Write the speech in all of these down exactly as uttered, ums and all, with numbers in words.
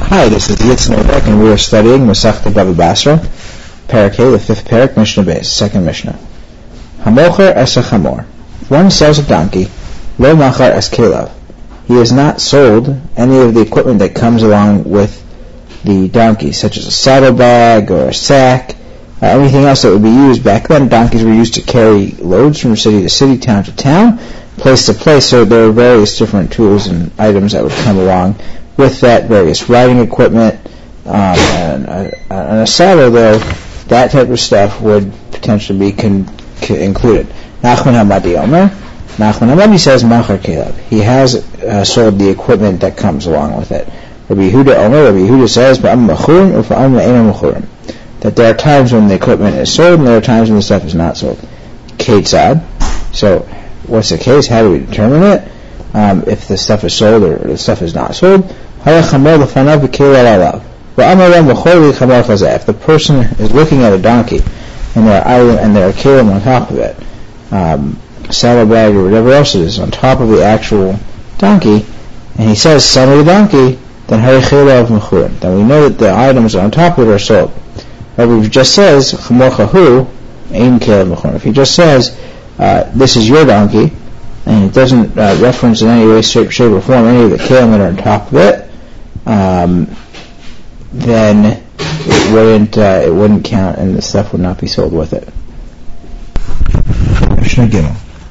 Hi, this is Yitzhak Novak, and we are studying Masechta Bava Basra, Parak Hey, the fifth Parak, Mishnah Beis, second Mishnah. Hamocher es hamor. One sells a donkey, lo machar es kelav. He has not sold any of the equipment that comes along with the donkey, such as a saddlebag or a sack, uh, anything else that would be used. Back then, donkeys were used to carry loads from city to city, town to town, place to place, so there were various different tools and items that would come along with that, various riding equipment, um, and, uh, and a saddle, though, that type of stuff would potentially be con- con- included. Nachman Hamadi Omer, Nachman Hamadi says, Machar Kelev. He has uh, sold the equipment that comes along with it. Rabbi Yehuda Omer, Rabbi Yehuda says, Ba'am Machurim, or Ba'am La'ena Machurim. That there are times when the equipment is sold, and there are times when the stuff is not sold. Ketzad. So, what's the case? How do we determine it? Um, if the stuff is sold or the stuff is not sold? If the person is looking at a donkey and there are and there are kelim on top of it, um, saddlebag or whatever else it is on top of the actual donkey, and he says, "Sell me the donkey," then hari chelav mechurim. Then we know that the items on top of it are sold. But if he just says chamor chahu, ein kelav mechurim. If he just says, uh, "This is your donkey," and it doesn't uh, reference in any way, shape, shape, or form any of the kelim that are on top of it, Um, then it wouldn't uh, it wouldn't count, and the stuff would not be sold with it. Mishnah Gimel.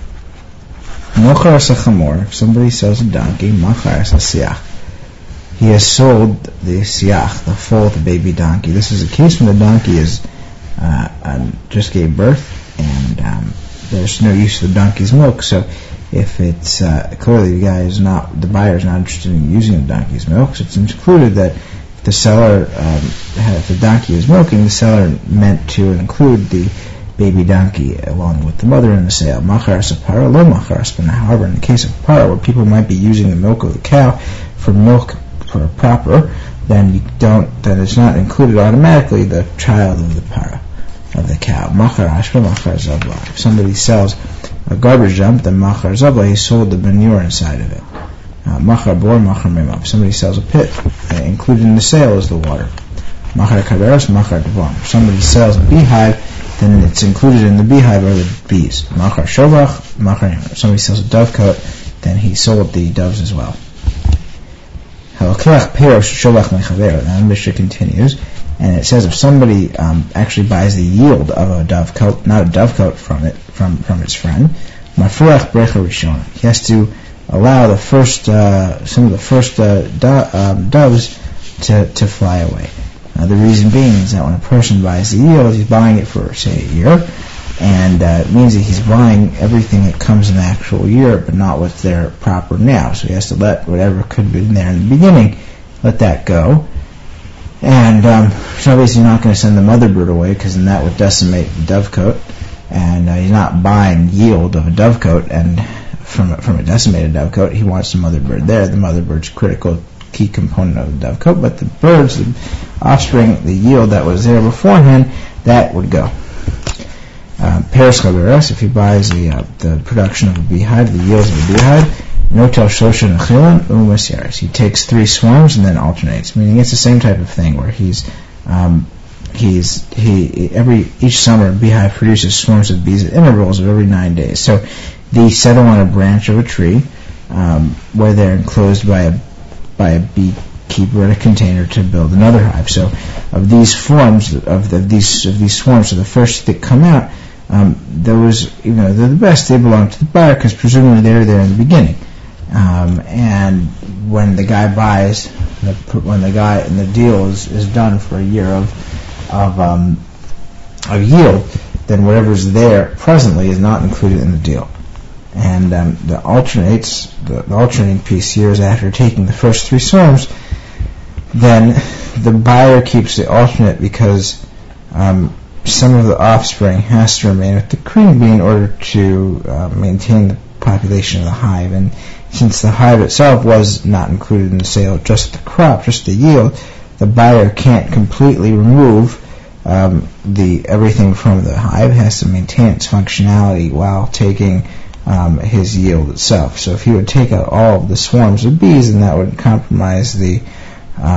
Mochar es hamor. If somebody sells a donkey, machar es siach. He has sold the siach, the foal, the baby donkey. This is a case when the donkey is uh, um, just gave birth, and um, there's no use of the donkey's milk. So, if it's uh, clearly the guy is not, the buyer is not interested in using the donkey's milk, so it's included that if the seller, um, if the donkey is milking, the seller meant to include the baby donkey along with the mother in the sale. Machar es para, lo machar es pana. However, in the case of para, where people might be using the milk of the cow for milk for proper, then you don't, then it's not included automatically the child of the para, of the cow. Machar ashra, machar zabla. If somebody sells a garbage dump, then machar zabla, he sold the manure inside of it. Uh, machar bor, machar mimah. If somebody sells a pit, uh, included in the sale is the water. Machar kaberos, machar devam. If somebody sells a beehive, then it's included in the beehive are the bees. Machar shovach, machar nimah. If somebody sells a dovecote, then he sold the doves as well. Halakach perosh shovach mechaver. Now the Mishnah continues, and it says if somebody um, actually buys the yield of a dovecote, not a dovecote from it, from from its friend, mafurach brecha rishon, he has to allow the first uh, some of the first uh, do, um, doves to to fly away. Uh, the reason being is that when a person buys the yield, he's buying it for say a year, and uh, it means that he's buying everything that comes in the actual year, but not what's there proper now. So he has to let whatever could have been there in the beginning, let that go. And um, so obviously he's not going to send the mother bird away, because then that would decimate the dovecote. And uh, he's not buying yield of a dovecote, and from from a decimated dovecote, he wants the mother bird there. The mother bird's critical key component of the dovecote, but the birds, the offspring, the yield that was there beforehand, that would go. Peres chaveres, if he buys the uh, the production of a beehive, the yields of a beehive, notel shosha nechilan umas yaris. He takes three swarms and then alternates, meaning it's the same type of thing where he's um, he's he every each summer a beehive produces swarms of bees at intervals of every nine days. So these settle on a branch of a tree um, where they're enclosed by a by a beekeeper in a container to build another hive. So of these forms of, the, of these of these swarms, so the first that come out, um, those you know they're the best. They belong to the buyer because presumably they were there in the beginning. Um, and when the guy buys, the, when the guy and the deal is, is done for a year of of um, of yield, then whatever's there presently is not included in the deal. And um, the alternates, the, the alternating piece years after taking the first three swarms, then the buyer keeps the alternate because um, some of the offspring has to remain with the queen bee in order to uh, maintain the population of the hive. And since the hive itself was not included in the sale, just the crop, just the yield, the buyer can't completely remove um, the everything from the hive. It has to maintain its functionality while taking um, his yield itself. So if he would take out all of the swarms of bees, then that would compromise the uh,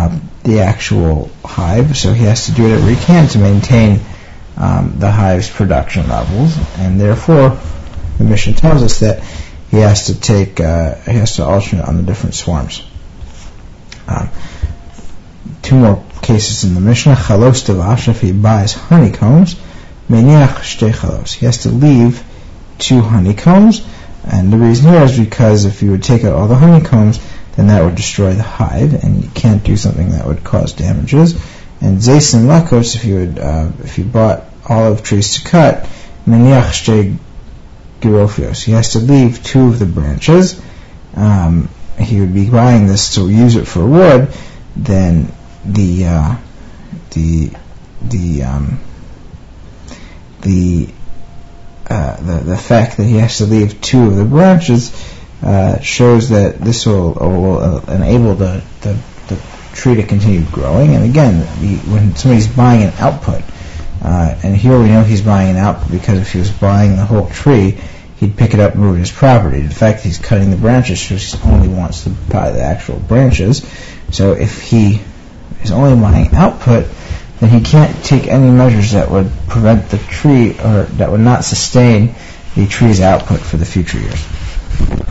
the actual hive, so he has to do whatever he can to maintain um, the hive's production levels, and therefore the Mishnah tells us that he has to take, uh, he has to alternate on the different swarms. Um, two more cases in the Mishnah. Chalos tavash, if he buys honeycombs, meniach shtei chalos. He has to leave two honeycombs, and the reason here is because if you would take out all the honeycombs, then that would destroy the hive, and you can't do something that would cause damages. And zaysin lakos, if you would, uh, if you bought olive trees to cut, meniach shtei girofios. He has to leave two of the branches. Um, he would be buying this to use it for wood. Then the uh, the the um, the, uh, the the fact that he has to leave two of the branches uh, shows that this will, will uh, enable the, the the tree to continue growing. And again, the, when somebody's buying an output, uh, and here we know he's buying an output because if he was buying the whole tree, he'd pick it up and move it his property. In fact, he's cutting the branches, so he only wants to buy the actual branches. So if he is only buying output, then he can't take any measures that would prevent the tree, or that would not sustain the tree's output for the future years.